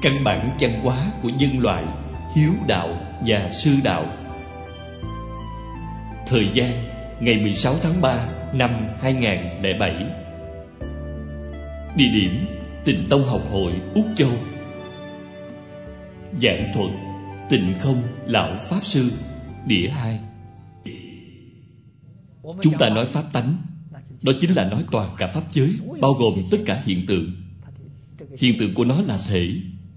căn bản văn hóa của nhân loại, hiếu đạo và sư đạo. Thời gian ngày 16 tháng 3 năm 2007. Địa điểm Tịnh Tông Học hội Úc Châu. Giảng thuật Tịnh Không Lão Pháp Sư, đĩa 2. Chúng ta nói pháp tánh, đó chính là nói toàn cả pháp giới, bao gồm tất cả hiện tượng. Hiện tượng của nó là thể.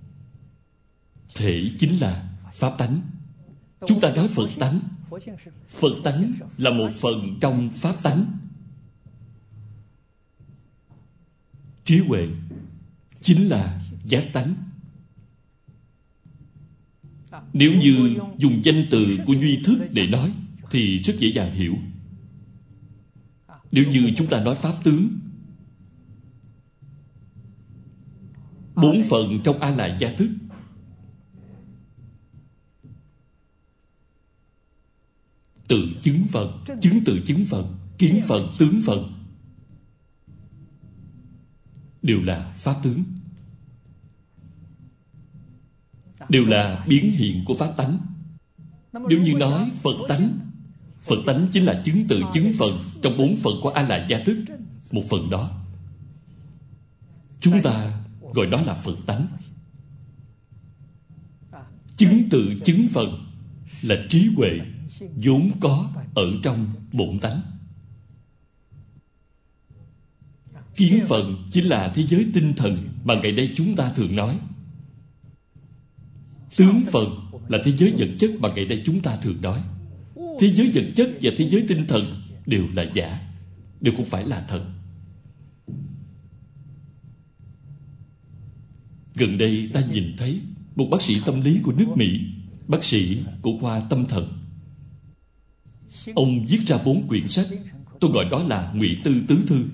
Thể chính là pháp tánh. Chúng ta nói Phật tánh. Phật tánh là một phần trong pháp tánh. Trí huệ chính là giác tánh. Nếu như dùng danh từ của duy thức để nói thì rất dễ dàng hiểu. Nếu như chúng ta nói pháp tướng, 4 phần trong A Lại Gia Thức. Tự chứng phần, chứng tự chứng phần, kiến phần, tướng phần đều là pháp tướng, đều là biến hiện của pháp tánh. Nếu như nói Phật tánh, Phật tánh chính là chứng tự chứng phần trong 4 phần của A Lại Gia Thức. Một phần đó chúng ta gọi đó là Phật tánh. Chứng tự chứng phần là trí huệ vốn có ở trong bổn tánh. Kiến phần chính là thế giới tinh thần mà ngày nay chúng ta thường nói. Tướng phần là thế giới vật chất mà ngày nay chúng ta thường nói. Thế giới vật chất và thế giới tinh thần đều là giả, đều không phải là thật. Gần đây ta nhìn thấy một bác sĩ tâm lý của nước Mỹ, bác sĩ của khoa tâm thần. Ông viết ra 4 quyển sách. Tôi gọi đó là Ngụy Tư Tứ Thư.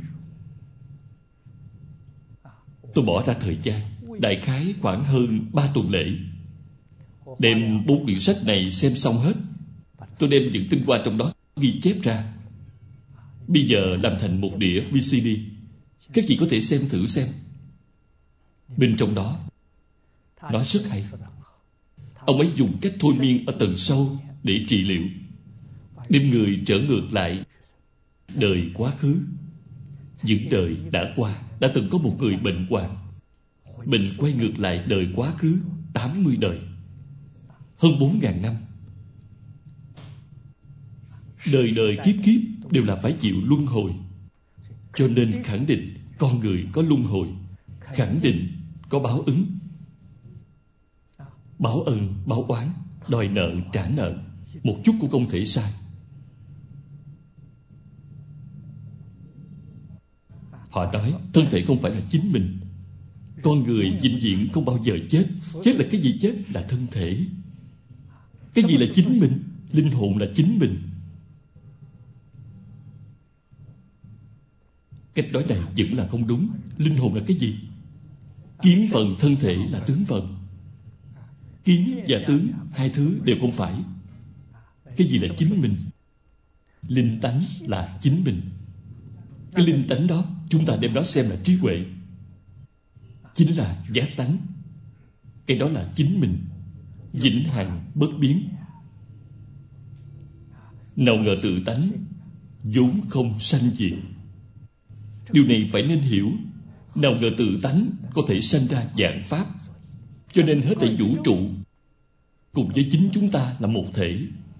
Tôi bỏ ra thời gian đại khái khoảng hơn 3 tuần lễ, đem 4 quyển sách này xem xong hết. Tôi đem những tinh hoa trong đó ghi chép ra. Bây giờ làm thành một đĩa VCD. Các chị có thể xem thử xem. Bên trong đó nói rất hay. Ông ấy dùng cách thôi miên ở tầng sâu để trị liệu, đem người trở ngược lại đời quá khứ. Những đời đã qua, đã từng có một người bệnh hoạn, bệnh quay ngược lại đời quá khứ 80 đời, hơn 4.000 năm. Đời đời kiếp kiếp đều là phải chịu luân hồi. Cho nên khẳng định con người có luân hồi, khẳng định có báo ứng. Báo ân, báo oán, đòi nợ, trả nợ, một chút cũng không thể sai. Họ nói thân thể không phải là chính mình. Con người vĩnh viễn không bao giờ chết. Chết là cái gì? Chết là thân thể. Cái gì là chính mình? Linh hồn là chính mình. Cách nói này vẫn là không đúng. Linh hồn là cái gì? Kiến phần, thân thể là tướng phần. Kiến và tướng, hai thứ đều không phải. Cái gì là chính mình? Linh tánh là chính mình. Cái linh tánh đó chúng ta đem đó xem là trí huệ, chính là giác tánh. Cái đó là chính mình, vĩnh hằng bất biến. Nào ngờ tự tánh vốn không sanh diệt. Điều này phải nên hiểu. Nào ngờ tự tánh có thể sanh ra vạn pháp. Cho nên hết thảy vũ trụ cùng với chính chúng ta là một thể.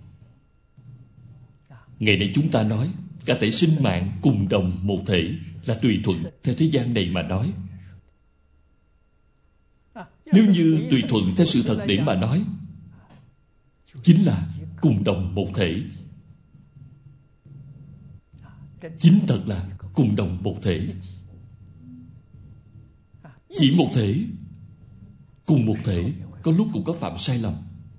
Ngày nay chúng ta nói cả thể sinh mạng cùng đồng một thể là tùy thuận theo thế gian này mà nói. Nếu như tùy thuận theo sự thật để mà nói, chính là cùng đồng một thể. Chính thật là cùng đồng một thể. Chỉ một thể, cùng một thể, có lúc cũng có phạm sai lầm.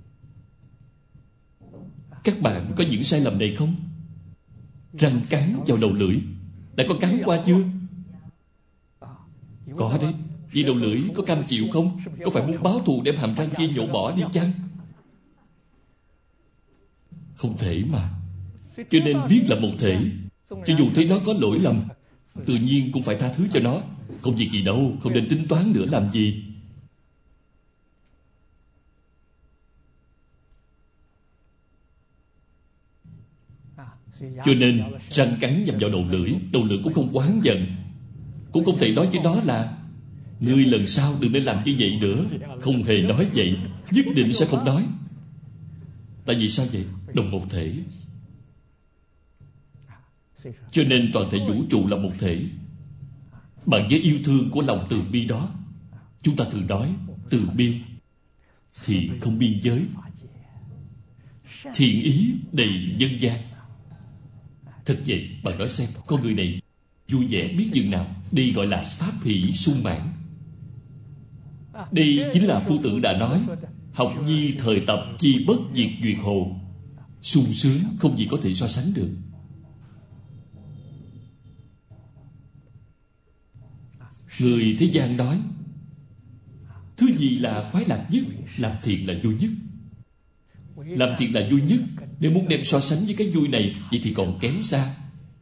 Các bạn có những sai lầm này không? Răng cắn vào đầu lưỡi, đã có cắn qua chưa? Có đấy. Vì đầu lưỡi có cam chịu không? Có phải muốn báo thù đem hàm răng kia nhổ bỏ đi chăng? Không thể mà. Cho nên biết là một thể, cho dù thấy nó có lỗi lầm, tự nhiên cũng phải tha thứ cho nó. Không việc gì đâu, không nên tính toán nữa làm gì. Cho nên răng cắn nhằm vào đầu lưỡi cũng không oán giận, cũng không thể nói với nó là ngươi lần sau đừng nên làm như vậy nữa. Không hề nói vậy, nhất định sẽ không nói. Tại vì sao vậy? Đồng một thể. Cho nên toàn thể vũ trụ là một thể. Bằng với yêu thương của lòng từ bi đó, chúng ta thường nói từ bi thì không biên giới, thiện ý đầy nhân gian. Thật vậy, bạn nói xem, con người này vui vẻ biết chừng nào. Đây gọi là pháp hỷ sung mãn. Đây chính là Phu Tử đã nói: học nhi thời tập chi bất diệt duyệt hồ. Sung sướng không gì có thể so sánh được. Người thế gian nói thứ gì là khoái lạc nhất? Làm thiện là vui nhất. Làm thiện là vui nhất. Nếu muốn đem so sánh với cái vui này, vậy thì còn kém xa.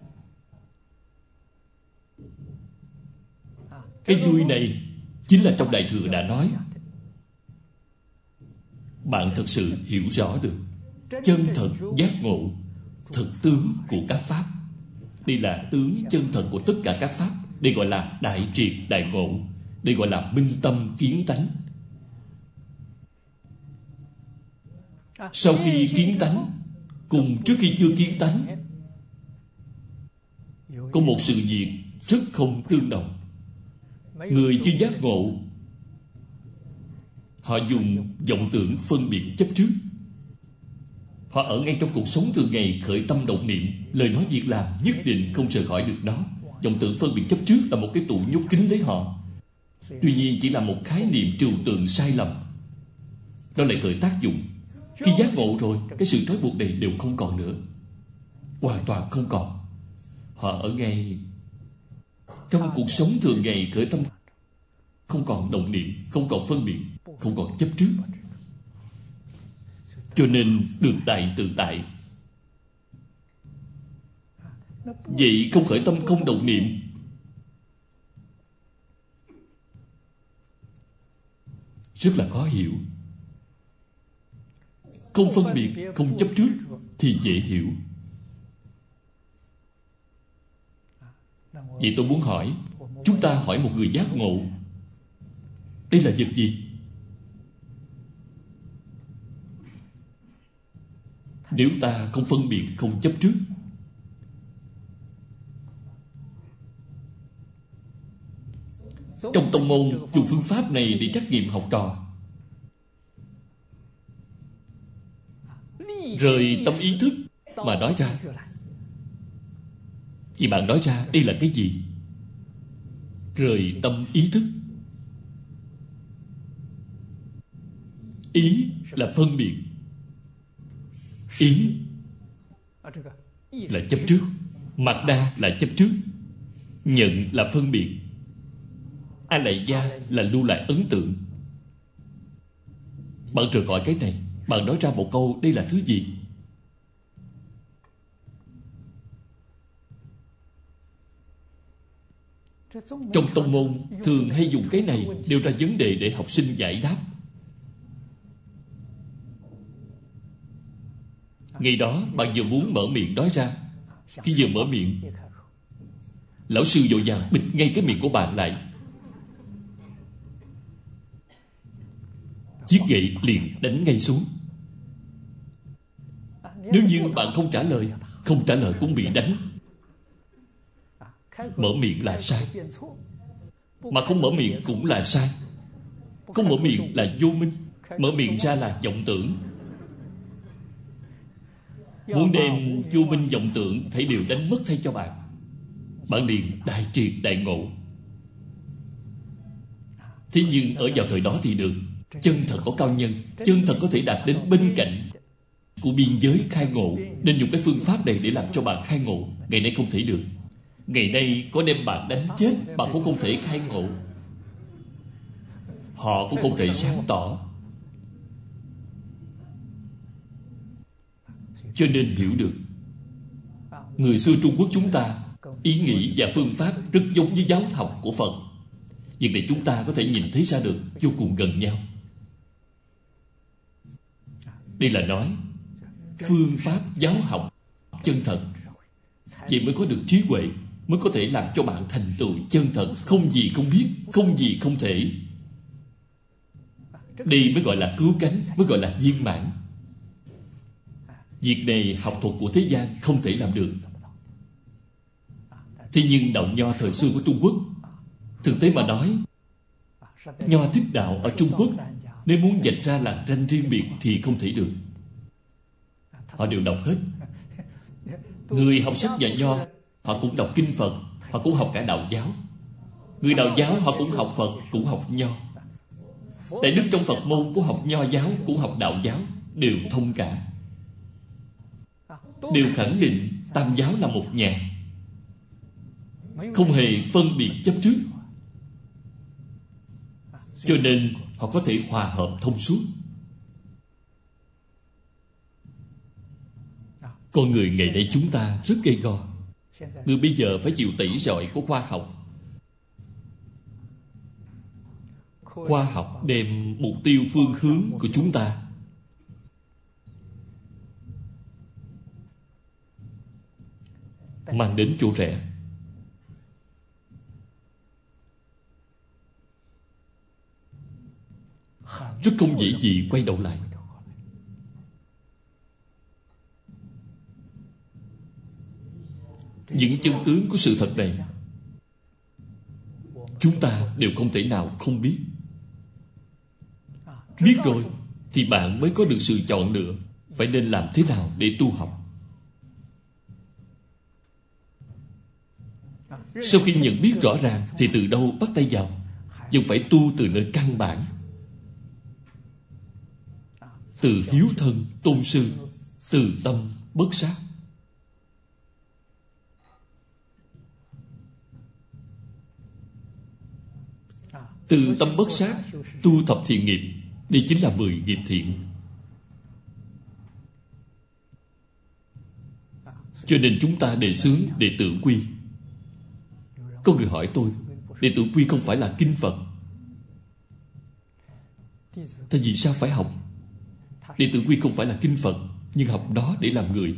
Cái vui này chính là trong Đại Thừa đã nói. Bạn thật sự hiểu rõ được chân thật giác ngộ thực tướng của các pháp. Đây là tướng chân thật của tất cả các pháp. Đây gọi là đại triệt đại ngộ. Đây gọi là minh tâm kiến tánh. Sau khi kiến tánh cùng trước khi chưa kiến tánh, có một sự việc rất không tương đồng. Người chưa giác ngộ, họ dùng vọng tưởng phân biệt chấp trước. Họ ở ngay trong cuộc sống thường ngày khởi tâm động niệm, lời nói việc làm nhất định không rời khỏi được nó. Vọng tưởng phân biệt chấp trước là một cái tủ nhốt kín lấy họ. Tuy nhiên chỉ là một khái niệm trừu tượng sai lầm. Nó lại khởi tác dụng. Khi giác ngộ rồi, cái sự trói buộc này đều không còn nữa. Hoàn toàn không còn. Họ ở ngay trong cuộc sống thường ngày khởi tâm, không còn động niệm, không còn phân biệt, không còn chấp trước. Cho nên được đại tự tại. Vậy không khởi tâm không động niệm, rất là khó hiểu. Không phân biệt, không chấp trước thì dễ hiểu. Vậy tôi muốn hỏi, chúng ta hỏi một người giác ngộ, đây là vật gì? Nếu ta không phân biệt, không chấp trước, trong tông môn dùng phương pháp này để trắc nghiệm học trò, rời tâm ý thức mà nói ra. Vì bạn nói ra đây là cái gì? Rời tâm ý thức. Ý là phân biệt, ý là chấp trước, mặc đa là chấp trước, nhận là phân biệt, a lại gia là lưu lại ấn tượng. Bạn rời khỏi cái này, bạn nói ra một câu đây là thứ gì? Trong tông môn thường hay dùng cái này nêu ra vấn đề để học sinh giải đáp. Ngày đó bạn vừa muốn mở miệng nói ra, khi vừa mở miệng, lão sư vội vàng bịt ngay cái miệng của bạn lại. Chiếc gậy liền đánh ngay xuống. Nếu như bạn không trả lời, không trả lời cũng bị đánh. Mở miệng là sai, mà không mở miệng cũng là sai. Không mở miệng là vô minh, mở miệng ra là vọng tưởng. Muốn đem vô minh vọng tưởng thấy đều đánh mất thay cho bạn, bạn liền đại triệt đại ngộ. Thế nhưng ở vào thời đó thì được. Chân thật có cao nhân, chân thật có thể đạt đến bên cạnh của biên giới khai ngộ, nên dùng cái phương pháp này để làm cho bạn khai ngộ. Ngày nay không thể được. Ngày nay có đem bạn đánh chết, bạn cũng không thể khai ngộ. Họ cũng không thể sáng tỏ. Cho nên hiểu được, người xưa Trung Quốc chúng ta ý nghĩ và phương pháp rất giống với giáo học của Phật. Việc này chúng ta có thể nhìn thấy ra được, vô cùng gần nhau. Đây là nói phương pháp giáo học chân thật vậy mới có được trí huệ, mới có thể làm cho bạn thành tựu chân thật, không gì không biết, không gì không thể. Đây mới gọi là cứu cánh, mới gọi là viên mãn. Việc này học thuật của thế gian không thể làm được. Thế nhưng đạo nho thời xưa của Trung Quốc, thực tế mà nói, nho thích đạo ở Trung Quốc, nếu muốn dạch ra làng tranh riêng biệt thì không thể được. Họ đều đọc hết. Người học sách nhà nho, họ cũng đọc kinh Phật, họ cũng học cả đạo giáo. Người đạo giáo họ cũng học Phật, cũng học nho. Đại đức trong Phật môn cũng học nho giáo, cũng học đạo giáo, đều thông cả. Đều khẳng định tam giáo là một nhà, không hề phân biệt chấp trước. Cho nên họ có thể hòa hợp thông suốt. Con người ngày nay chúng ta rất gay go. Người bây giờ phải chịu tẩy rọi của khoa học. Khoa học đem mục tiêu phương hướng của chúng ta mang đến chỗ rẽ. Rất không dễ gì quay đầu lại. Những chân tướng của sự thật này chúng ta đều không thể nào không biết. Biết rồi thì bạn mới có được sự chọn lựa phải nên làm thế nào để tu học. Sau khi nhận biết rõ ràng thì từ đâu bắt tay vào? Nhưng phải tu từ nơi căn bản. Từ hiếu thân tôn sư, từ tâm bất sát. Từ tâm bất sát tu thập thiện nghiệp. Đây chính là 10 nghiệp thiện. Cho nên chúng ta đề xướng đệ tử quy. Có người hỏi tôi, đệ tử quy không phải là kinh Phật, thế vì sao phải học? Đệ tử quy không phải là kinh Phật, nhưng học đó để làm người.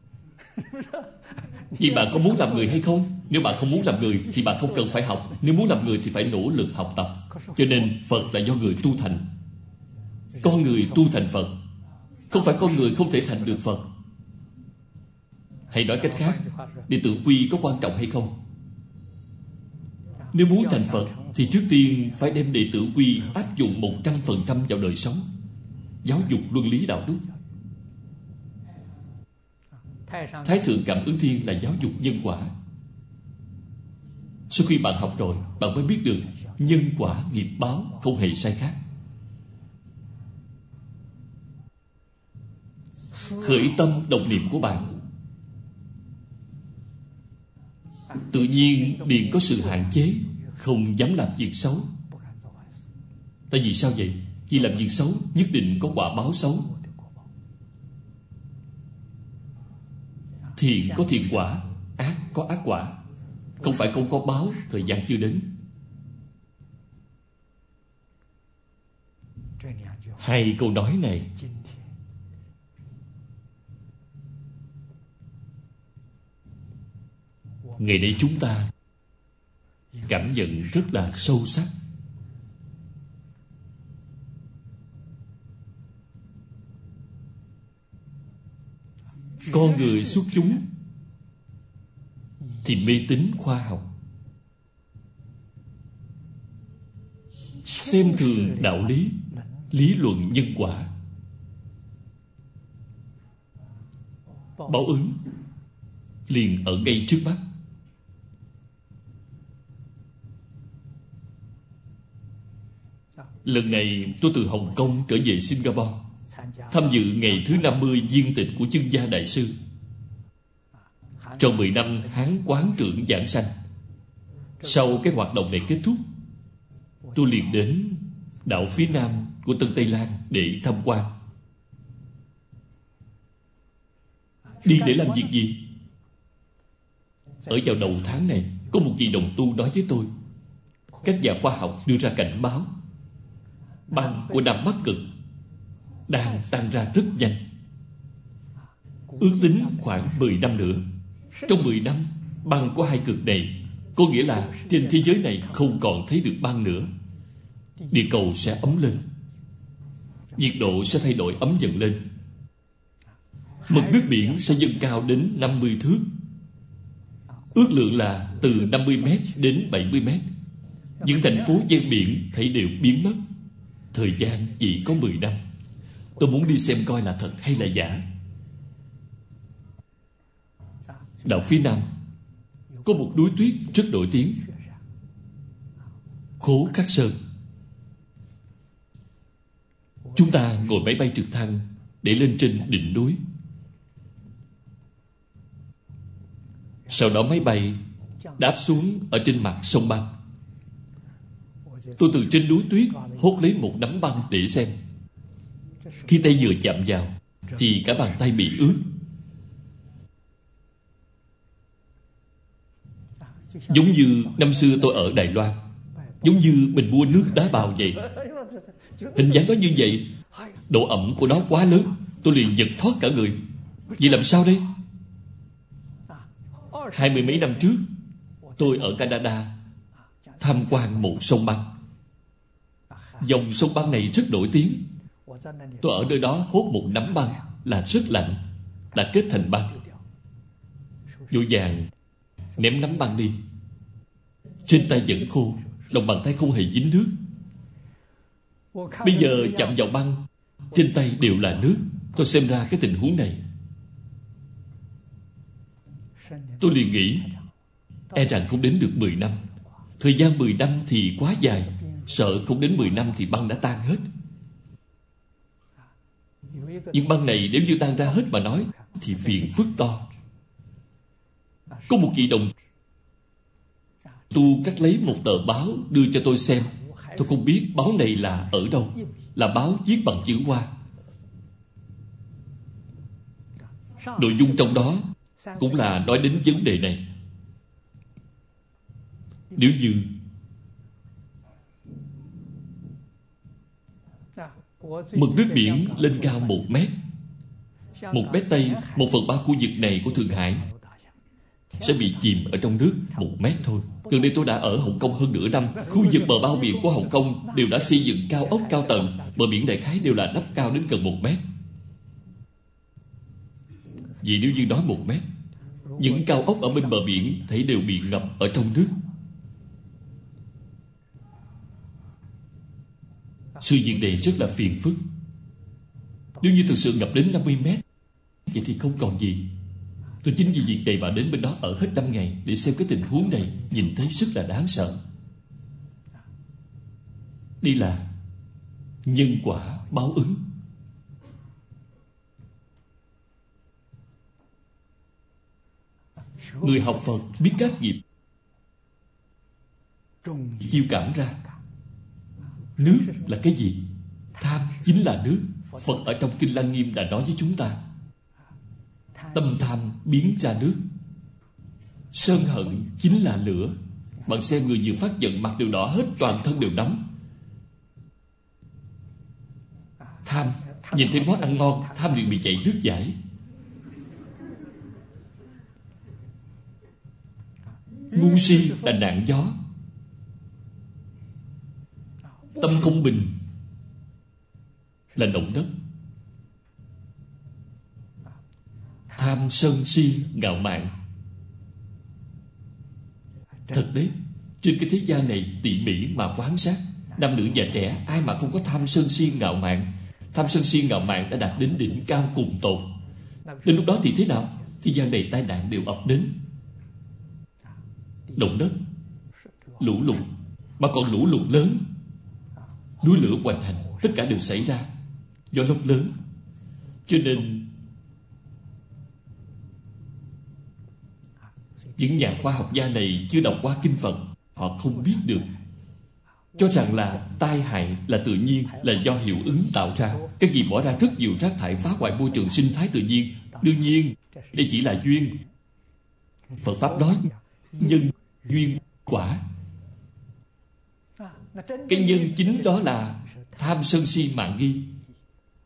Vậy bạn có muốn làm người hay không? Nếu bạn không muốn làm người thì bạn không cần phải học. Nếu muốn làm người thì phải nỗ lực học tập. Cho nên Phật là do người tu thành. Con người tu thành Phật, không phải con người không thể thành được Phật. Hay nói cách khác, đệ tử quy có quan trọng hay không? Nếu muốn thành Phật thì trước tiên phải đem đệ tử quy áp dụng 100% vào đời sống, giáo dục luân lý đạo đức. Thái thượng cảm ứng thiên là giáo dục nhân quả. Sau khi bạn học rồi, bạn mới biết được nhân quả nghiệp báo không hề sai khác. Khởi tâm động niệm của bạn tự nhiên liền có sự hạn chế, không dám làm việc xấu. Tại vì sao vậy? Vì làm việc xấu nhất định có quả báo xấu. Thiện có thiện quả, ác có ác quả. Không phải không có báo, thời gian chưa đến. Hai câu nói này ngày nay chúng ta cảm nhận rất là sâu sắc. Con người xuất chúng thì mê tín khoa học, xem thường đạo lý, lý luận nhân quả. Báo ứng liền ở ngay trước mắt. Lần này tôi từ Hồng Kông trở về Singapore, tham dự ngày thứ 50 viên tịch của Chân Gia Đại Sư. Trong 10 năm Hán quán trưởng giảng sanh. Sau cái hoạt động này kết thúc, tôi liền đến đảo phía nam của Tân Tây Lan để tham quan. Đi để làm việc gì? Ở vào đầu tháng này, có một vị đồng tu nói với tôi, các nhà khoa học đưa ra cảnh báo băng của Nam Bắc Cực đang tan ra rất nhanh. Ước tính khoảng 10 năm nữa Trong 10 năm băng của hai cực này, có nghĩa là trên thế giới này không còn thấy được băng nữa. Địa cầu sẽ ấm lên, nhiệt độ sẽ thay đổi ấm dần lên. Mực nước biển sẽ dâng cao đến 50 thước. Ước lượng là từ 50 mét đến 70 mét. Những thành phố ven biển thấy đều biến mất. Thời gian chỉ có 10 năm. Tôi muốn đi xem coi là thật hay là giả. Đảo phía Nam có một núi tuyết rất nổi tiếng, Khố Khắc Sơn. Chúng ta ngồi máy bay trực thăng để lên trên đỉnh núi. Sau đó máy bay đáp xuống ở trên mặt sông băng. Tôi từ trên núi tuyết hốt lấy một nắm băng để xem. Khi tay vừa chạm vào thì cả bàn tay bị ướt, giống như năm xưa tôi ở Đài Loan, giống như mình mua nước đá bào vậy. Hình dáng nó như vậy. Độ ẩm của nó quá lớn, tôi liền giật thoát cả người. Vậy làm sao đây? 20 mấy năm trước, tôi ở Canada tham quan một sông băng. Dòng sông băng này rất nổi tiếng. Tôi ở nơi đó hốt một nắm băng là rất lạnh, đã kết thành băng. Vội vàng ném nắm băng đi. Trên tay vẫn khô, lòng bàn tay không hề dính nước. Bây giờ chạm vào băng, trên tay đều là nước. Tôi xem ra cái tình huống này, tôi liền nghĩ e rằng không đến được 10 năm. Thời gian 10 năm thì quá dài, sợ không đến 10 năm thì băng đã tan hết. Nhưng băng này nếu như tan ra hết mà nói thì phiền phức to. Có một vị đồng tu cắt lấy một tờ báo đưa cho tôi xem. Tôi không biết báo này là ở đâu, là báo viết bằng chữ Hoa. Nội dung trong đó cũng là nói đến vấn đề này. Nếu như mực nước biển lên cao 1 mét, 1 mét Tây, 1/3 khu vực này của Thượng Hải sẽ bị chìm ở trong nước 1 mét thôi. Gần đây tôi đã ở Hồng Kông hơn nửa năm. Khu vực bờ bao biển của Hồng Kông đều đã xây dựng cao ốc cao tầng. Bờ biển đại khái đều là đắp cao đến gần 1 mét. Vì nếu như nói 1 mét, những cao ốc ở bên bờ biển thấy đều bị ngập ở trong nước. Sự việc này rất là phiền phức. Nếu như thực sự ngập đến 50 mét, vậy thì không còn gì. Tôi chính vì việc này mà đến bên đó ở hết 5 ngày để xem cái tình huống này, nhìn thấy rất là đáng sợ. Đây là nhân quả báo ứng. Người học Phật biết các nghiệp chiêu cảm ra. Nước là cái gì? Tham chính là nước. Phật ở trong Kinh Lăng Nghiêm đã nói với chúng ta, tâm tham biến ra nước. Sân hận chính là lửa. Bạn xem người vừa phát giận mặt đều đỏ hết, toàn thân đều nóng. Tham, nhìn thấy món ăn ngon, tham liền bị chảy nước dãi. Ngu si là nạn gió. Tâm không bình là động đất. Tham sân si ngạo mạn. Thật đấy, trên cái thế gian này tỉ mỉ mà quan sát, nam nữ già trẻ ai mà không có tham sân si ngạo mạn. Tham sân si ngạo mạn đã đạt đến đỉnh cao cùng tột. Đến lúc đó thì thế nào? Thế gian này tai nạn đều ập đến. Động đất, lũ lụt, mà còn lũ lụt lớn, núi lửa hoành hành, tất cả đều xảy ra do lốc lớn. Cho nên những nhà khoa học gia này chưa đọc qua kinh Phật, họ không biết được, cho rằng là tai hại là tự nhiên, là do hiệu ứng tạo ra. Các vị bỏ ra rất nhiều rác thải phá hoại môi trường sinh thái tự nhiên. Đương nhiên đây chỉ là duyên. Phật Pháp nói nhân duyên quả. Cái nhân chính đó là tham sân si mạn nghi,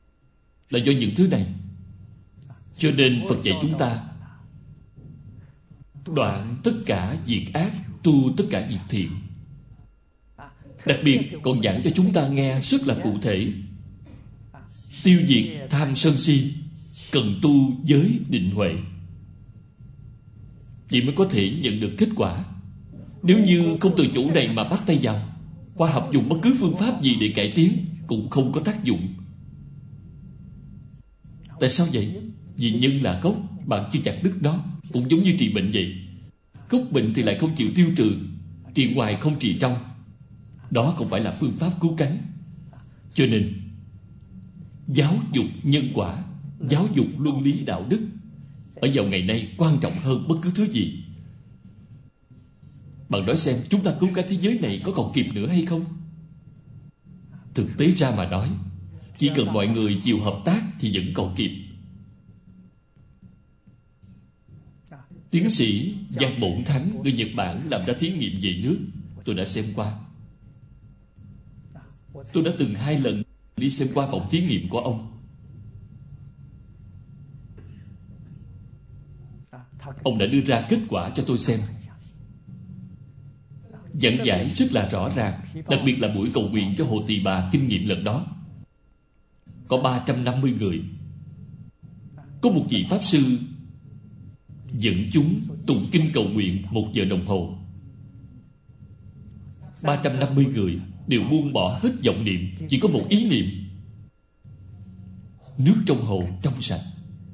là do những thứ này. Cho nên Phật dạy chúng ta đoạn tất cả việc ác, tu tất cả việc thiện. Đặc biệt còn giảng cho chúng ta nghe rất là cụ thể. Tiêu diệt tham sân si, cần tu giới định huệ. Vậy mới có thể nhận được kết quả. Nếu như không từ chỗ này mà bắt tay vào, khoa học dùng bất cứ phương pháp gì để cải tiến cũng không có tác dụng. Tại sao vậy? Vì nhân là gốc, bạn chưa chặt đứt nó. Cũng giống như trị bệnh vậy. Gốc bệnh thì lại không chịu tiêu trừ, trị ngoài không trị trong. Đó không phải là phương pháp cứu cánh. Cho nên giáo dục nhân quả, giáo dục luân lý đạo đức ở vào ngày nay quan trọng hơn bất cứ thứ gì. Bạn nói xem, chúng ta cứu cả thế giới này có còn kịp nữa hay không? Thực tế ra mà nói, chỉ cần mọi người chịu hợp tác thì vẫn còn kịp. Tiến sĩ Giang Bổn Thắng người Nhật Bản làm ra thí nghiệm về nước. Tôi đã xem qua. Tôi đã từng 2 lần đi xem qua phòng thí nghiệm của ông. Ông đã đưa ra kết quả cho tôi xem, giảng giải rất là rõ ràng. Đặc biệt là buổi cầu nguyện cho Hồ Tỳ Bà kinh nghiệm lần đó. Có 350 người. Có một vị Pháp Sư dẫn chúng tụng kinh cầu nguyện 1 giờ đồng hồ. 350 người đều buông bỏ hết vọng niệm, chỉ có một ý niệm: nước trong hồ trong sạch.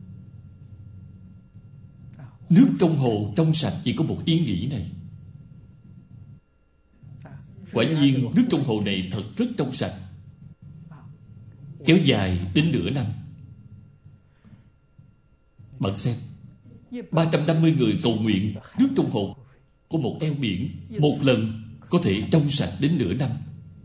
Nước trong hồ trong sạch, chỉ có một ý nghĩ này. Quả nhiên nước trong hồ này thật rất trong sạch. Kéo dài đến nửa năm. Bạn xem, 350 người cầu nguyện nước trong hồ của một eo biển một lần có thể trong sạch đến nửa năm.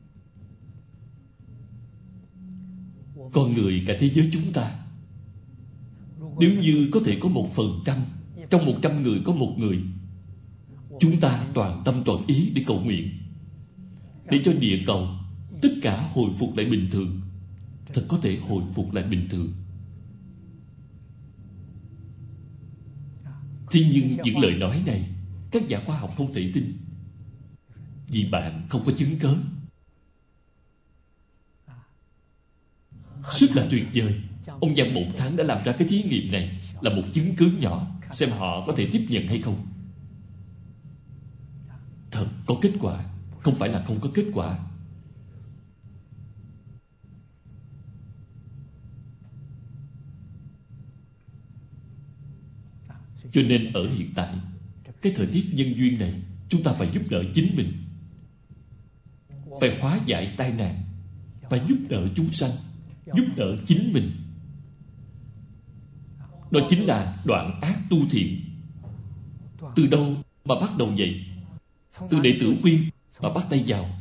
Con người cả thế giới chúng ta, nếu như có thể có 1%, trong 100 người có 1 người, chúng ta toàn tâm toàn ý để cầu nguyện, để cho địa cầu tất cả hồi phục lại bình thường. Thật có thể hồi phục lại bình thường. Thế nhưng những lời nói này các nhà khoa học không thể tin, vì bạn không có chứng cớ. Rất là tuyệt vời. Ông Giang Bổn Thắng đã làm ra cái thí nghiệm này, là một chứng cứ nhỏ, xem họ có thể tiếp nhận hay không. Thật có kết quả, không phải là không có kết quả. Cho nên ở hiện tại, cái thời tiết nhân duyên này, chúng ta phải giúp đỡ chính mình, phải hóa giải tai nạn, phải giúp đỡ chúng sanh, giúp đỡ chính mình. Đó chính là đoạn ác tu thiện. Từ đâu mà bắt đầu vậy? Từ đệ tử khuyên mà bắt tay vào.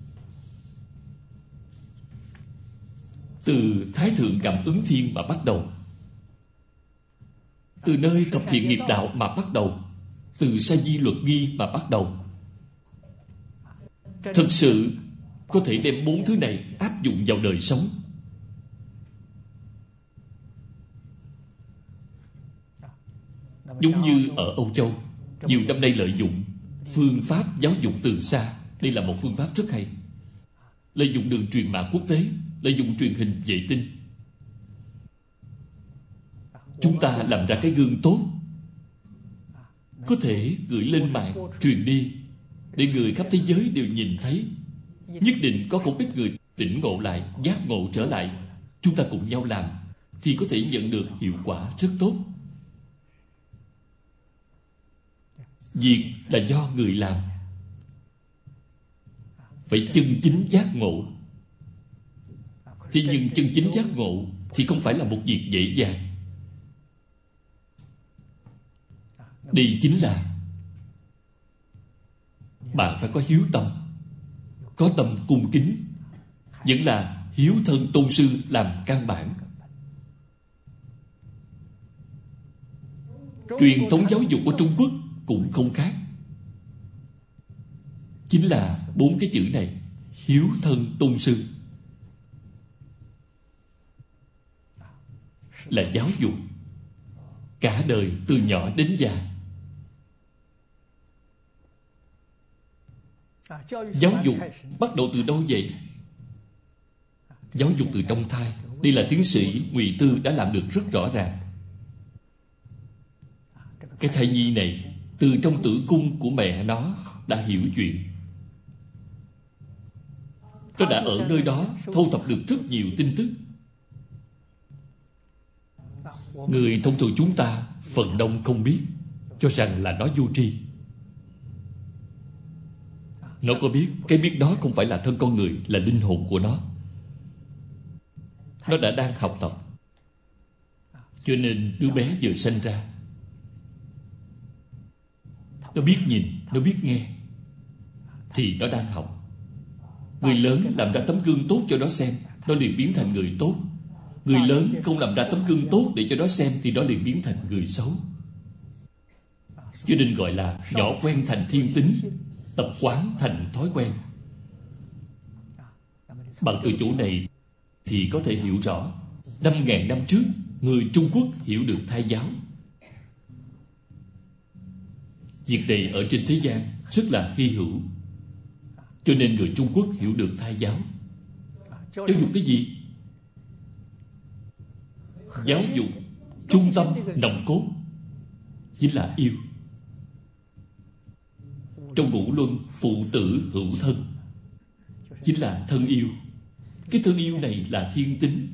Từ Thái Thượng Cảm Ứng Thiên mà bắt đầu. Từ nơi thập thiện nghiệp đạo mà bắt đầu. Từ Sa Di Luật Ghi mà bắt đầu. Thật sự có thể đem 4 thứ này áp dụng vào đời sống. Giống như ở Âu Châu, nhiều năm nay lợi dụng phương pháp giáo dục từ xa. Đây là một phương pháp rất hay. Lợi dụng đường truyền mạng quốc tế, lợi dụng truyền hình vệ tinh. Chúng ta làm ra cái gương tốt, có thể gửi lên mạng, truyền đi, để người khắp thế giới đều nhìn thấy. Nhất định có không ít người tỉnh ngộ lại, giác ngộ trở lại. Chúng ta cùng nhau làm thì có thể nhận được hiệu quả rất tốt. Việc là do người làm, phải chân chính giác ngộ. Thế nhưng chân chính giác ngộ thì không phải là một việc dễ dàng. Đây chính là bạn phải có hiếu tâm, có tâm cung kính, vẫn là hiếu thân tôn sư làm căn bản. Truyền thống giáo dục của Trung Quốc cũng không khác. Chính là 4 cái chữ này: hiếu thân tôn sư. Là giáo dục cả đời từ nhỏ đến già. Giáo dục bắt đầu từ đâu vậy? Giáo dục từ trong thai. Đây là tiến sĩ Ngụy Tư đã làm được rất rõ ràng. Cái thai nhi này từ trong tử cung của mẹ nó đã hiểu chuyện. Nó đã ở nơi đó thu thập được rất nhiều tin tức. Người thông thường chúng ta phần đông không biết, cho rằng là nó vô tri. Nó có biết, cái biết đó không phải là thân con người, là linh hồn của nó. Nó đã đang học tập. Cho nên đứa bé vừa sinh ra, nó biết nhìn, nó biết nghe, thì nó đang học. Người lớn làm ra tấm gương tốt cho nó xem, nó liền biến thành người tốt. Người lớn không làm ra tấm gương tốt để cho nó xem, thì nó liền biến thành người xấu. Cho nên gọi là nhỏ quen thành thiên tính, tập quán thành thói quen. Bằng từ chỗ này thì có thể hiểu rõ, 5.000 năm trước, người Trung Quốc hiểu được thai giáo. Việc này ở trên thế gian rất là hy hữu. Cho nên người Trung Quốc hiểu được thai giáo. Giáo dục cái gì? Giáo dục trung tâm nòng cốt chính là yêu. Trong ngũ luân phụ tử hữu thân, chính là thân yêu. Cái thân yêu này là thiên tính.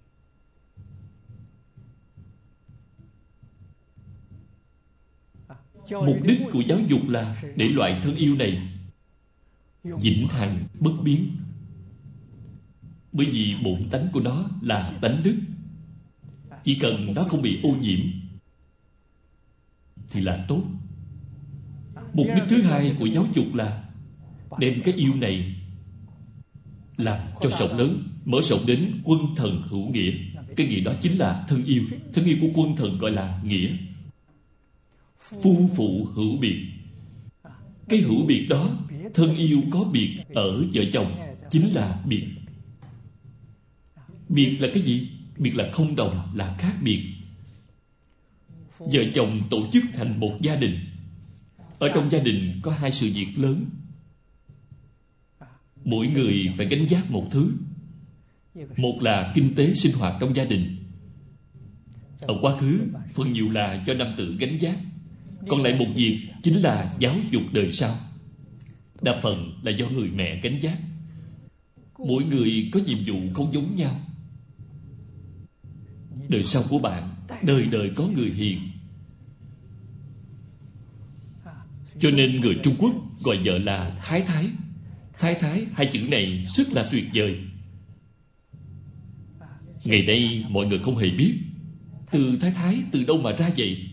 Mục đích của giáo dục là để loại thân yêu này vĩnh hằng bất biến. Bởi vì bổn tánh của nó là tánh đức. Chỉ cần nó không bị ô nhiễm thì là tốt. Mục đích thứ hai của giáo dục là đem cái yêu này làm cho rộng lớn, mở rộng đến quân thần hữu nghĩa. Cái nghĩa đó chính là thân yêu. Thân yêu của quân thần gọi là nghĩa. Phu phụ hữu biệt. Cái hữu biệt đó, thân yêu có biệt ở vợ chồng, chính là biệt. Biệt là cái gì? Biệt là không đồng, là khác biệt. Vợ chồng tổ chức thành một gia đình. Ở trong gia đình có hai sự việc lớn. Mỗi người phải gánh vác một thứ. Một là kinh tế sinh hoạt trong gia đình. Ở quá khứ, phần nhiều là do nam tử gánh vác. Còn lại một việc chính là giáo dục đời sau. Đa phần là do người mẹ gánh vác. Mỗi người có nhiệm vụ không giống nhau. Đời sau của bạn, đời đời có người hiền. Cho nên người Trung Quốc gọi vợ là thái thái. Thái thái, hai chữ này rất là tuyệt vời. Ngày nay mọi người không hề biết từ thái thái từ đâu mà ra vậy.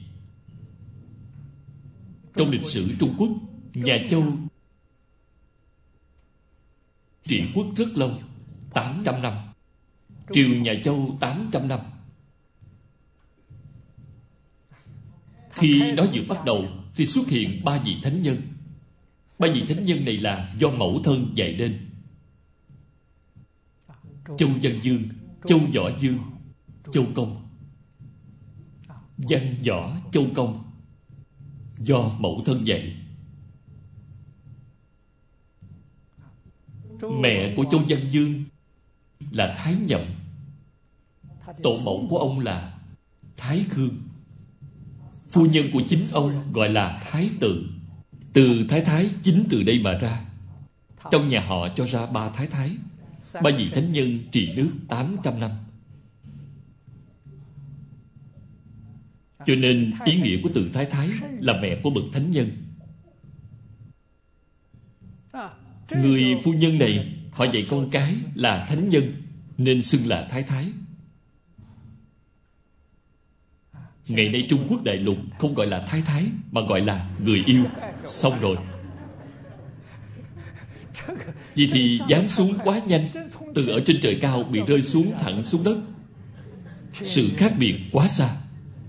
Trong lịch sử Trung Quốc, nhà Châu trị quốc rất lâu, 800 năm. Triều nhà Châu 800 năm. Khi nó vừa bắt đầu thì xuất hiện 3 vị thánh nhân. 3 vị thánh nhân này là do mẫu thân dạy nên. Châu Văn Dương, Châu Võ Dương, Châu Công. Văn Võ Châu Công do mẫu thân dạy. Mẹ của Châu Văn Dương là Thái Nhậm. Tổ mẫu của ông là Thái Khương. Phu nhân của chính ông gọi là Thái Tử. Từ Thái Thái chính từ đây mà ra. Trong nhà họ cho ra 3 Thái Thái. 3 vị thánh nhân trị nước 800 năm. Cho nên ý nghĩa của từ Thái Thái là mẹ của bậc thánh nhân. Người phu nhân này họ dạy con cái là thánh nhân, nên xưng là Thái Thái. Ngày nay Trung Quốc đại lục không gọi là Thái Thái, mà gọi là người yêu. Xong rồi. Vì thì giáng xuống quá nhanh, từ ở trên trời cao bị rơi xuống thẳng xuống đất. Sự khác biệt quá xa.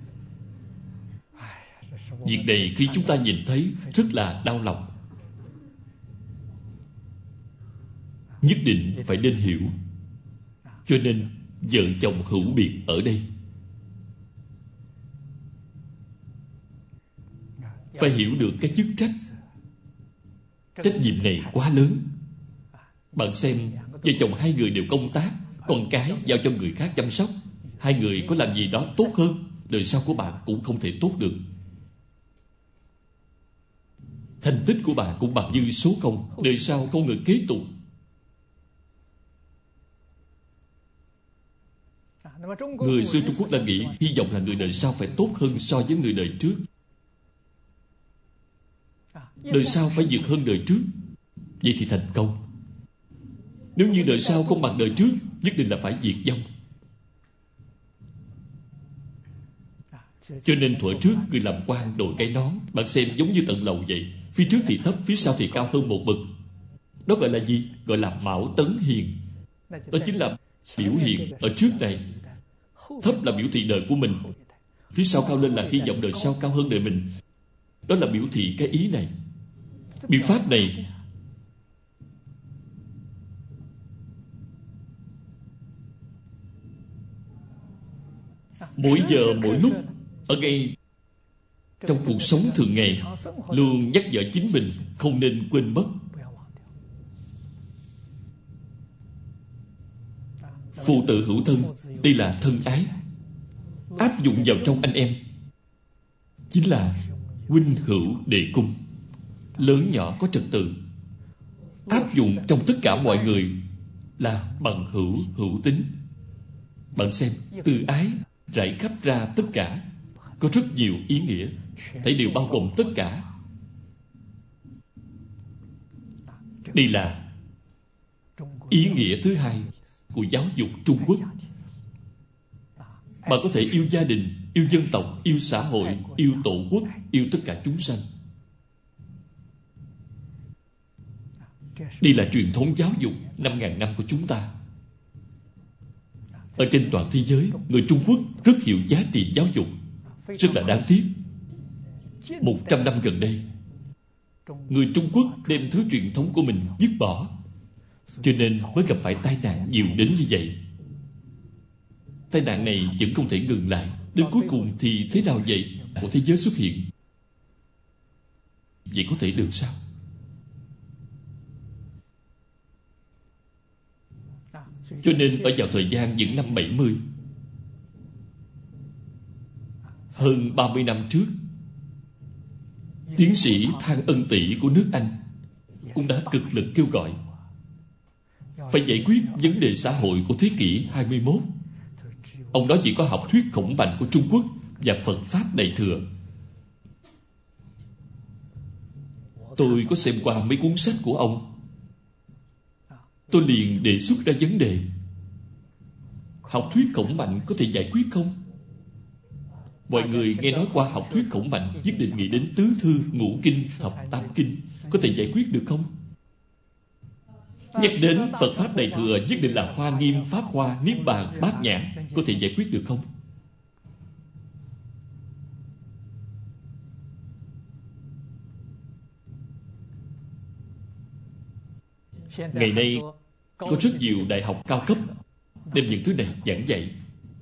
Việc này khi chúng ta nhìn thấy rất là đau lòng. Nhất định phải nên hiểu. Cho nên vợ chồng hữu biệt ở đây phải hiểu được cái chức trách. Trách nhiệm này quá lớn. Bạn xem, vợ chồng hai người đều công tác, con cái giao cho người khác chăm sóc. Hai người có làm gì đó tốt hơn, đời sau của bạn cũng không thể tốt được. Thành tích của bạn cũng bằng như số không, đời sau không ngừng kế tục. Người xưa Trung Quốc đã nghĩ hy vọng là người đời sau phải tốt hơn so với người đời trước. Đời sau phải vượt hơn đời trước, vậy thì thành công. Nếu như đời sau không bằng đời trước, nhất định là phải diệt vong. Cho nên thuở trước người làm quan đội cái nón, bạn xem giống như tận lầu vậy. Phía trước thì thấp, phía sau thì cao hơn một bậc. Đó gọi là gì? Gọi là Mão Tấn Hiền. Đó chính là biểu hiện ở trước này. Thấp là biểu thị đời của mình, phía sau cao lên là hy vọng đời sau cao hơn đời mình. Đó là biểu thị cái ý này. Biện pháp này mỗi giờ mỗi lúc ở ngay trong cuộc sống thường ngày luôn nhắc nhở chính mình không nên quên mất. Phụ tử hữu thân, đây là thân ái. Áp dụng vào trong anh em chính là huynh hữu đệ cung, lớn nhỏ có trật tự. Áp dụng trong tất cả mọi người là bằng hữu hữu tính. Bạn xem, từ ái rải khắp ra tất cả, có rất nhiều ý nghĩa, thấy đều bao gồm tất cả. Đây là ý nghĩa thứ hai của giáo dục Trung Quốc. Bạn có thể yêu gia đình, yêu dân tộc, yêu xã hội, yêu tổ quốc, yêu tất cả chúng sanh. Đây là truyền thống giáo dục 5.000 năm của chúng ta. Ở trên toàn thế giới, người Trung Quốc rất hiểu giá trị giáo dục. Rất là đáng tiếc, 100 năm gần đây, người Trung Quốc đem thứ truyền thống của mình dứt bỏ, cho nên mới gặp phải tai nạn nhiều đến như vậy. Tai nạn này vẫn không thể ngừng lại. Đến cuối cùng thì thế nào vậy? Một thế giới xuất hiện. Vậy có thể được sao? Cho nên ở vào thời gian những năm 70, hơn 30 năm trước, tiến sĩ Thang Ân Tỷ của nước Anh cũng đã cực lực kêu gọi phải giải quyết vấn đề xã hội của thế kỷ 21. Ông đó chỉ có học thuyết khổng mạnh của Trung Quốc và Phật Pháp Đại Thừa. Tôi có xem qua mấy cuốn sách của ông. Tôi liền đề xuất ra vấn đề: học thuyết khổng mạnh có thể giải quyết không? Mọi người nghe nói qua học thuyết khổng mạnh nhất định nghĩ đến tứ thư, ngũ kinh, thập tam kinh. Có thể giải quyết được không? Nhắc đến Phật Pháp Đại Thừa nhất định là Hoa Nghiêm, Pháp Hoa, Niết Bàn, Bát Nhã. Có thể giải quyết được không? Ngày nay có rất nhiều đại học cao cấp đem những thứ này giảng dạy.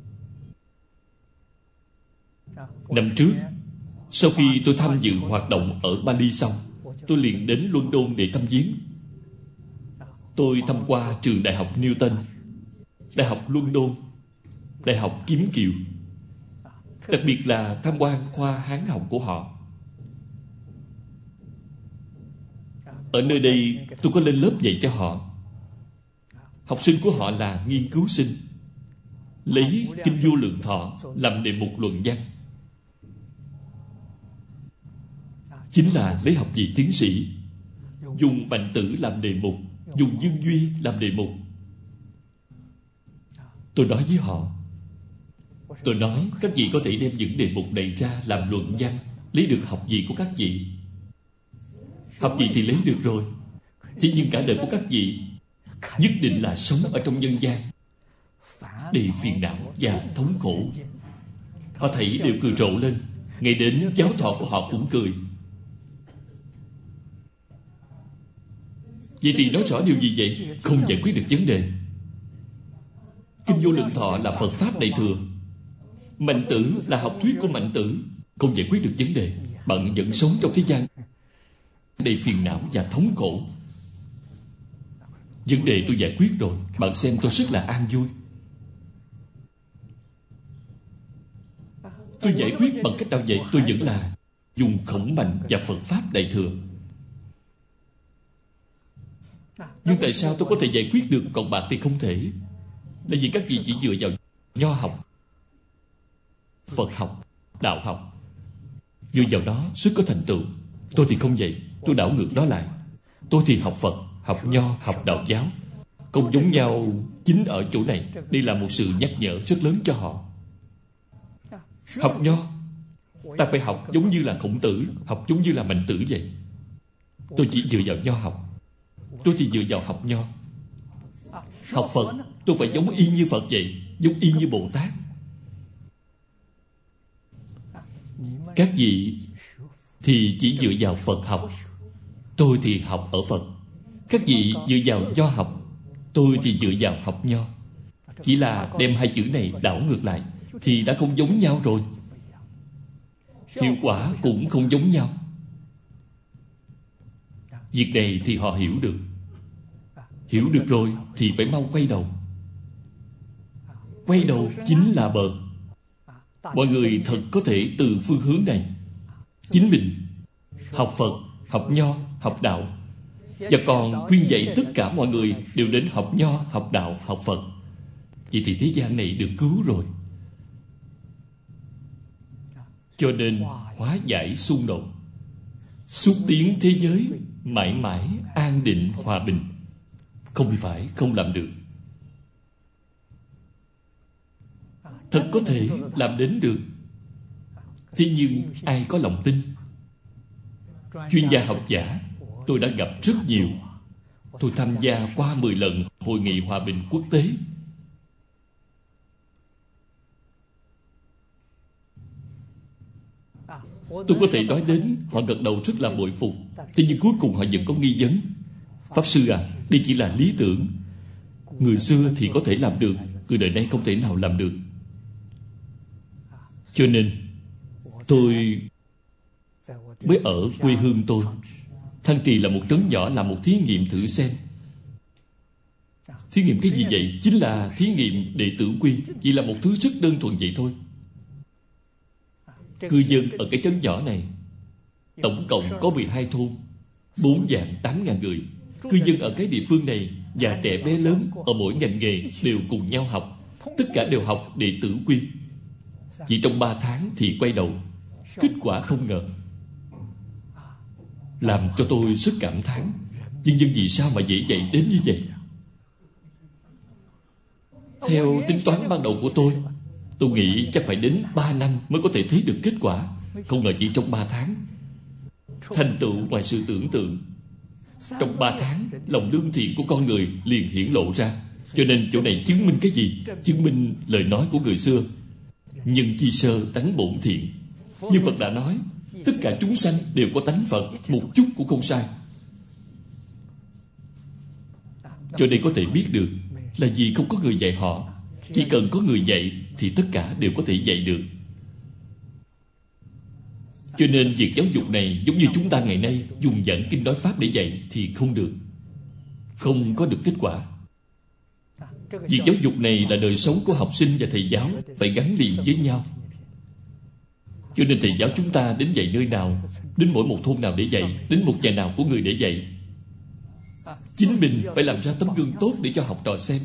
Năm trước, sau khi tôi tham dự hoạt động ở Bali xong, tôi liền đến London để thăm viếng. Tôi thăm qua trường Đại học Newton, Đại học London, Đại học Kiếm Kiều. Đặc biệt là tham quan khoa Hán học của họ. Ở nơi đây tôi có lên lớp dạy cho họ. Học sinh của họ là nghiên cứu sinh, lấy Kinh Vô Lượng Thọ làm đề mục luận văn. Chính là lấy học vị tiến sĩ, dùng Mạnh Tử làm đề mục, dùng Dương Duy làm đề mục. Tôi nói với họ, tôi nói các vị có thể đem những đề mục này ra làm luận văn, lấy được học vị của các vị. Học vị thì lấy được rồi, thế nhưng cả đời của các vị nhất định là sống ở trong nhân gian, đầy phiền não và thống khổ. Họ thảy đều cười rộ lên. Ngay đến giáo thọ của họ cũng cười. Vậy thì nói rõ điều gì vậy? Không giải quyết được vấn đề. Kinh Vô Lượng Thọ là Phật Pháp Đại Thừa, Mạnh Tử là học thuyết của Mạnh Tử, không giải quyết được vấn đề. Bạn vẫn sống trong thế gian, đầy phiền não và thống khổ. Vấn đề tôi giải quyết rồi. Bạn xem tôi rất là an vui. Tôi giải quyết bằng cách nào vậy? Tôi vẫn là dùng khổng mạnh và Phật Pháp Đại Thừa. Nhưng tại sao tôi có thể giải quyết được, còn bạn thì không thể? Là vì các vị chỉ dựa vào Nho học, Phật học, Đạo học, dựa vào đó rất có thành tựu. Tôi thì không vậy. Tôi đảo ngược đó lại. Tôi thì học Phật, học Nho, học Đạo giáo. Không giống nhau chính ở chỗ này. Đây là một sự nhắc nhở rất lớn cho họ. Học Nho, ta phải học giống như là Khổng Tử, học giống như là Mạnh Tử vậy. Tôi chỉ dựa vào Nho học. Tôi thì dựa vào học Nho. Học Phật, tôi phải giống y như Phật vậy, giống y như Bồ Tát. Các vị thì chỉ dựa vào Phật học. Tôi thì học ở Phật. Các vị dựa vào Nho học. Tôi thì dựa vào học Nho. Chỉ là đem hai chữ này đảo ngược lại thì đã không giống nhau rồi. Hiệu quả cũng không giống nhau. Việc này thì họ hiểu được. Hiểu được rồi thì phải mau quay đầu. Quay đầu chính là bờ. Mọi người thật có thể từ phương hướng này chính mình học Phật, học Nho, học Đạo, và còn khuyên dạy tất cả mọi người đều đến học Nho, học Đạo, học Phật. Vậy thì thế gian này được cứu rồi. Cho nên hóa giải xung đột, xúc tiến thế giới mãi mãi an định hòa bình. Không phải không làm được. Thật có thể làm đến được. Thế nhưng ai có lòng tin? Chuyên gia học giả tôi đã gặp rất nhiều. Tôi tham gia qua 10 lần Hội nghị Hòa bình Quốc tế. Tôi có thể nói đến họ gật đầu rất là bội phục. Thế nhưng cuối cùng họ vẫn có nghi vấn. Pháp sư à, đây chỉ là lý tưởng. Người xưa thì có thể làm được, người đời nay không thể nào làm được. Cho nên tôi mới ở quê hương tôi, Thanh Trì là một trấn nhỏ, làm một thí nghiệm thử xem. Thí nghiệm cái gì vậy? Chính là thí nghiệm đệ tử quy. Chỉ là một thứ rất đơn thuần vậy thôi. Cư dân ở cái trấn nhỏ này tổng cộng có 12 thôn, 4.800.000 người. Cư dân ở cái địa phương này, già trẻ bé lớn, ở mỗi ngành nghề đều cùng nhau học. Tất cả đều học đệ tử quy. Chỉ trong 3 tháng thì quay đầu. Kết quả không ngờ, làm cho tôi rất cảm thán. Nhưng vì sao mà dễ dạy đến như vậy? Theo tính toán ban đầu của tôi nghĩ chắc phải đến 3 năm mới có thể thấy được kết quả. Không ngờ chỉ trong 3 tháng. Thành tựu ngoài sự tưởng tượng. Trong 3 tháng, lòng lương thiện của con người liền hiển lộ ra. Cho nên chỗ này chứng minh cái gì? Chứng minh lời nói của người xưa: nhân chi sơ tánh bổn thiện. Như Phật đã nói, tất cả chúng sanh đều có tánh Phật, một chút cũng không sai. Cho nên có thể biết được là vì không có người dạy họ. Chỉ cần có người dạy thì tất cả đều có thể dạy được. Cho nên việc giáo dục này giống như chúng ta ngày nay dùng giảng kinh nói Pháp để dạy thì không được. Không có được kết quả. Việc giáo dục này là đời sống của học sinh và thầy giáo, phải gắn liền với nhau. Cho nên thầy giáo chúng ta đến dạy nơi nào, đến mỗi một thôn nào để dạy, đến một nhà nào của người để dạy. Chính mình phải làm ra tấm gương tốt để cho học trò xem.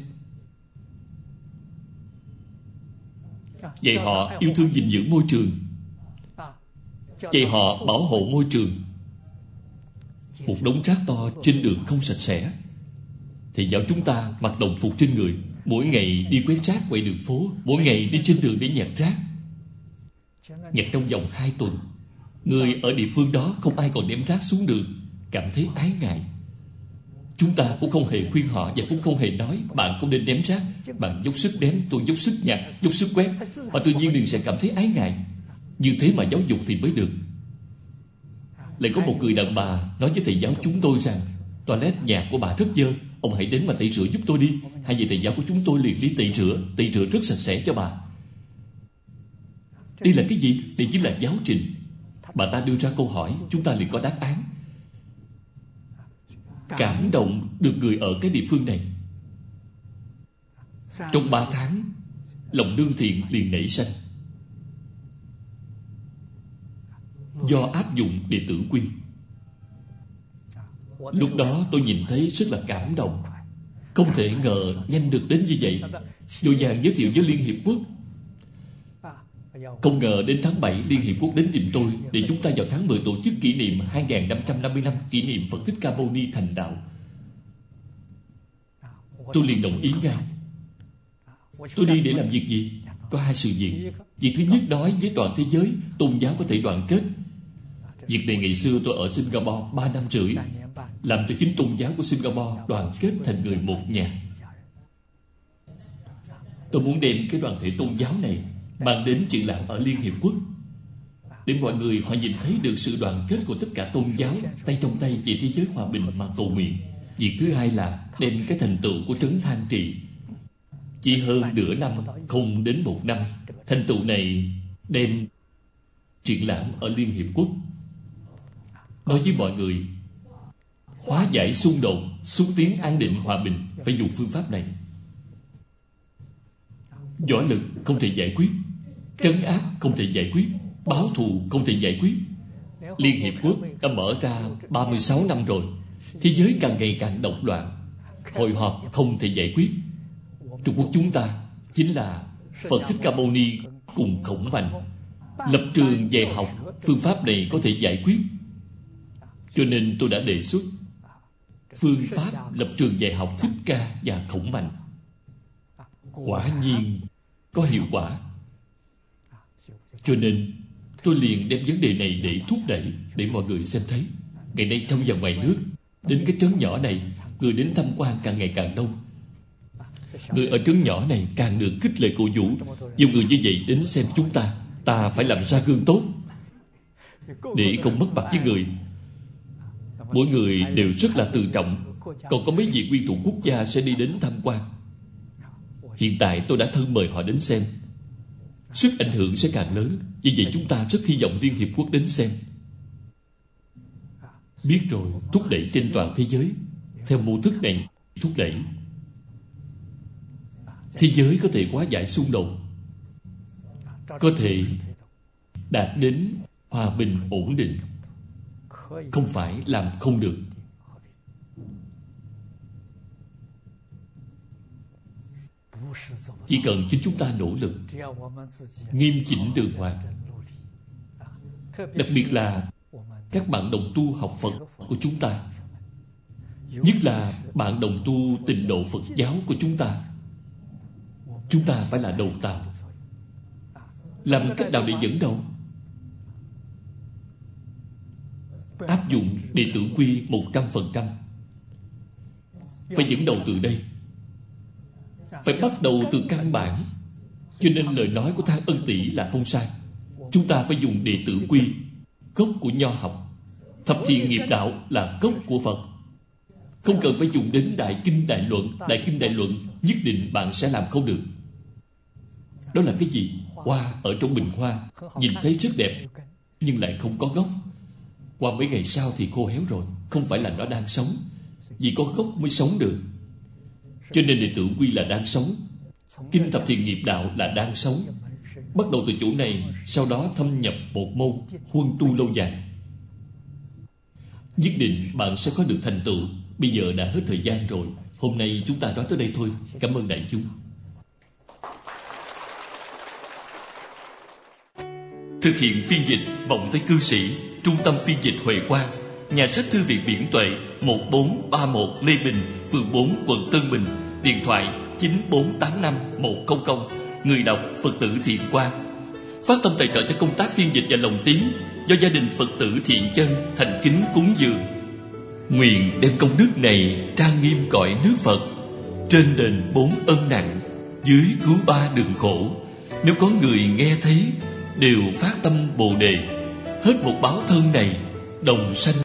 Dạy họ yêu thương gìn giữ môi trường, dạy họ bảo hộ môi trường. Một đống rác to trên đường không sạch sẽ, thầy giáo chúng ta mặc đồng phục trên người, mỗi ngày đi quét rác quậy đường phố, mỗi ngày đi trên đường để nhặt rác. Nhặt trong vòng 2 tuần, người ở địa phương đó không ai còn ném rác xuống đường, cảm thấy ái ngại. Chúng ta cũng không hề khuyên họ, và cũng không hề nói bạn không nên ném rác. Bạn dốc sức ném, tôi dốc sức nhặt, dốc sức quét, và tự nhiên liền sẽ cảm thấy ái ngại. Như thế mà giáo dục thì mới được. Lại có một người đàn bà nói với thầy giáo chúng tôi rằng toilet nhà của bà rất dơ, ông hãy đến mà tẩy rửa giúp tôi đi. Hai vị thầy giáo của chúng tôi liền đi tẩy rửa rất sạch sẽ cho bà. Đây là cái gì? Đây chính là giáo trình. Bà ta đưa ra câu hỏi, chúng ta liền có đáp án. cảm động được người ở cái địa phương này. Trong 3 tháng, lòng lương thiện liền nảy sanh. Do áp dụng đệ tử quy, lúc đó tôi nhìn thấy rất là cảm động. Không thể ngờ nhanh được đến như vậy. Đội vàng giới thiệu với Liên Hiệp Quốc. Không ngờ đến tháng 7 Liên Hiệp Quốc đến tìm tôi để chúng ta vào tháng 10 tổ chức kỷ niệm 2550 năm kỷ niệm Phật Thích Ca Mâu Ni thành đạo. Tôi liền đồng ý ngay. Tôi đi để làm việc gì? Có 2 sự việc. Việc thứ nhất nói với toàn thế giới tôn giáo có thể đoàn kết. Việc này ngày xưa tôi ở Singapore 3 năm rưỡi, làm cho chính tôn giáo của Singapore đoàn kết thành người một nhà. Tôi muốn đem cái đoàn thể tôn giáo này mang đến triển lãm ở Liên Hiệp Quốc, để mọi người họ nhìn thấy được sự đoàn kết của tất cả tôn giáo, tay trong tay vì thế giới hòa bình mà cầu nguyện. Việc thứ hai là đem cái thành tựu của Trấn Than Trị. Chỉ hơn nửa năm, không đến 1 năm, thành tựu này đem triển lãm ở Liên Hiệp Quốc. Nói với mọi người, hóa giải xung đột, xúc tiến an định hòa bình phải dùng phương pháp này. Võ lực không thể giải quyết, trấn áp không thể giải quyết, báo thù không thể giải quyết. Liên Hiệp Quốc đã mở ra 36 năm rồi, thế giới càng ngày càng động loạn, hội họp không thể giải quyết. Trung Quốc chúng ta chính là Phật Thích Ca Mâu Ni cùng Khổng Mạnh lập trường dạy học, phương pháp này có thể giải quyết. Cho nên tôi đã đề xuất phương pháp lập trường dạy học Thích Ca và Khổng Mạnh. Quả nhiên có hiệu quả. Cho nên tôi liền đem vấn đề này để thúc đẩy, để mọi người xem thấy. Ngày nay trong và ngoài nước, đến cái trấn nhỏ này, người đến tham quan càng ngày càng đông. Người ở trấn nhỏ này càng được khích lệ cổ vũ. Nhiều người như vậy đến xem chúng ta, ta phải làm ra gương tốt để không mất mặt với người. Mỗi người đều rất là tự trọng. Còn có mấy vị nguyên thủ quốc gia sẽ đi đến tham quan. Hiện tại tôi đã thân mời họ đến xem. Sức ảnh hưởng sẽ càng lớn. Vì vậy chúng ta rất hy vọng Liên Hiệp Quốc đến xem. Biết rồi, thúc đẩy trên toàn thế giới. Theo mô thức này, thúc đẩy thế giới có thể hóa giải xung đột, có thể đạt đến hòa bình ổn định. Không phải làm không được. Chỉ cần chính chúng ta nỗ lực, nghiêm chỉnh đường hoàng. Đặc biệt là các bạn đồng tu học Phật của chúng ta, nhất là bạn đồng tu Tịnh Độ Phật giáo của chúng ta. Chúng ta phải là đầu tàu. Làm cách nào để dẫn đầu? Áp dụng đệ tử quy 100%. Phải dẫn đầu từ đây. Phải bắt đầu từ căn bản. Cho nên lời nói của Thang Ân Tỷ là không sai. Chúng ta phải dùng đệ tử quy, gốc của nho học. Thập thiện nghiệp đạo là gốc của Phật. Không cần phải dùng đến Đại Kinh Đại Luận. Đại Kinh Đại Luận nhất định bạn sẽ làm không được. Đó là cái gì? Hoa ở trong bình hoa, nhìn thấy rất đẹp, nhưng lại không có gốc. Qua mấy ngày sau thì khô héo rồi. Không phải là nó đang sống, vì có gốc mới sống được. Cho nên đệ tử quy là đang sống. Kinh Thập Thiện Nghiệp Đạo là đang sống. Bắt đầu từ chỗ này, sau đó thâm nhập một môn, huân tu lâu dài. Nhất định bạn sẽ có được thành tựu. Bây giờ đã hết thời gian rồi. Hôm nay chúng ta nói tới đây thôi. Cảm ơn đại chúng. Thực hiện phiên dịch Vọng Tây Cư Sĩ, Trung tâm phiên dịch Huệ Quang, Nhà sách Thư viện Biển Tuệ, 1431 Lê Bình, phường 4, quận Tân Bình. Điện thoại 9485100. Người đọc Phật tử Thiện Quang. Phát tâm tài trợ cho công tác phiên dịch và lồng tiếng do gia đình Phật tử Thiện Chân thành kính cúng dường. Nguyện đem công đức này trang nghiêm cõi nước Phật, trên đền 4 ân nặng, dưới cứu 3 đường khổ. Nếu có người nghe thấy đều phát tâm Bồ Đề, hết một báo thân này đồng sanh